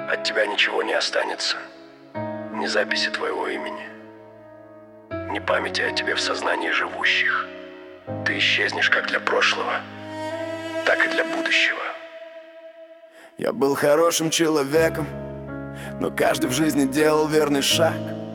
От тебя ничего не останется. Ни записи твоего имени, ни памяти о тебе в сознании живущих. Ты исчезнешь как для прошлого, так и для будущего. Я был хорошим человеком, но каждый в жизни делал верный шаг.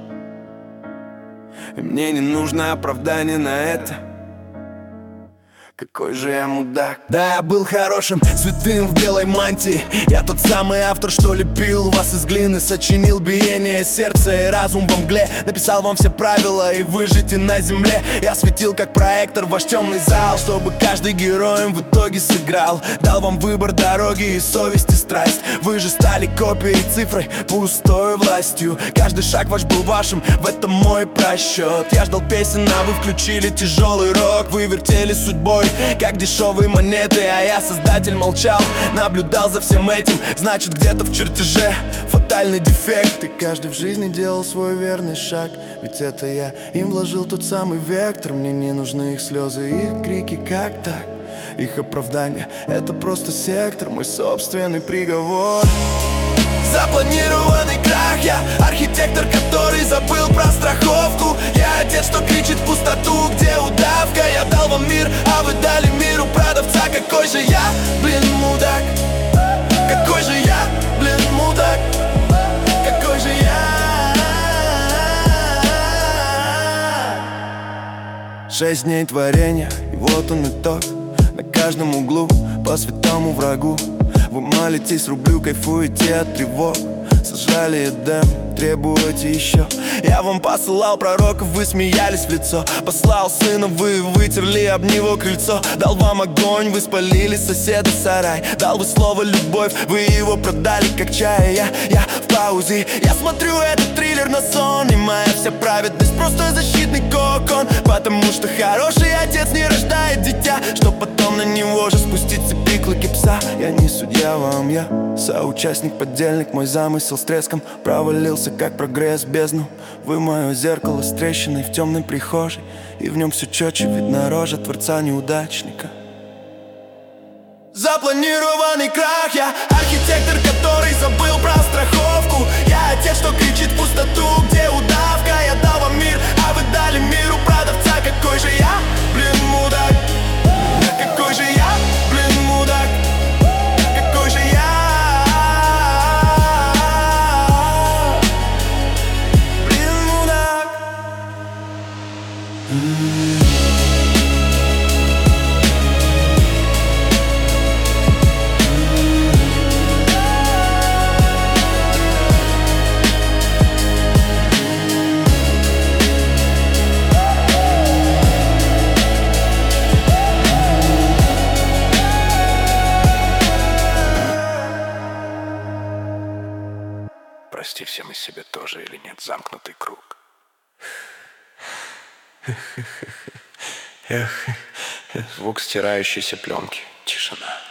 И мне не нужно оправдание на это. Какой же я мудак. Да, я был хорошим, святым в белой мантии. Я тот самый автор, что лепил вас из глины, сочинил биение сердца и разум во мгле. Написал вам все правила и выжите на земле. Я светил как проектор в ваш темный зал, чтобы каждый героем в итоге сыграл. Дал вам выбор дороги и совесть и страсть. Вы же стали копией, цифрой, пустой властью. Каждый шаг ваш был вашим, в этом мой просчет. Я ждал песен, а вы включили тяжелый рок. Вы вертели судьбой, как дешевые монеты, а я, создатель, молчал, наблюдал за всем этим. Значит, где-то в чертеже фатальный дефект. И каждый в жизни делал свой верный шаг. Ведь это я им вложил тот самый вектор. Мне не нужны их слезы, их крики, как так? Их оправдание — это просто сектор, мой собственный приговор. Запланированный крах. Я архитектор, который забыл про страховку. Я отец, что кричит в пустоту, где удавка. Я дал вам мир, а вы дали миру продавца. Какой же я, блин, мудак. Какой же я, блин, мудак. Какой же я. 6 дней творения, и вот он итог. На каждом углу по святому врагу. Вы молитесь рублю, кайфуете от тревог. Сожрали Эдем, требуете еще. Я вам посылал пророков, вы смеялись в лицо. Послал сына, вы вытерли об него крыльцо. Дал вам огонь, вы спалили соседа сарай. Дал вы слово любовь, вы его продали как чай. Я в паузе, я смотрю этот триллер на сон. И моя вся праведность просто защитный кокон. Потому что хороший отец не рождает дитя, чтоб потом на него же спустить цепи, клыки пса. Я не судья вам, я соучастник, подельник. Мой замысел с треском провалился, как прогресс в бездну. Вы мое зеркало с трещиной в темной прихожей, и в нем все четче видна рожа творца неудачника. Запланированный крах. Я архитектор, который забыл про страховку. Я отец, что кричит в пустоту, где удавка. Я дал вам мир, а вы дали миру продавца. Какой же я, блин, мудак. Какой же я, блин, мудак. Какой же я. Прости, все мы себе тоже или нет, замкнутый круг. Звук стирающейся пленки. Тишина.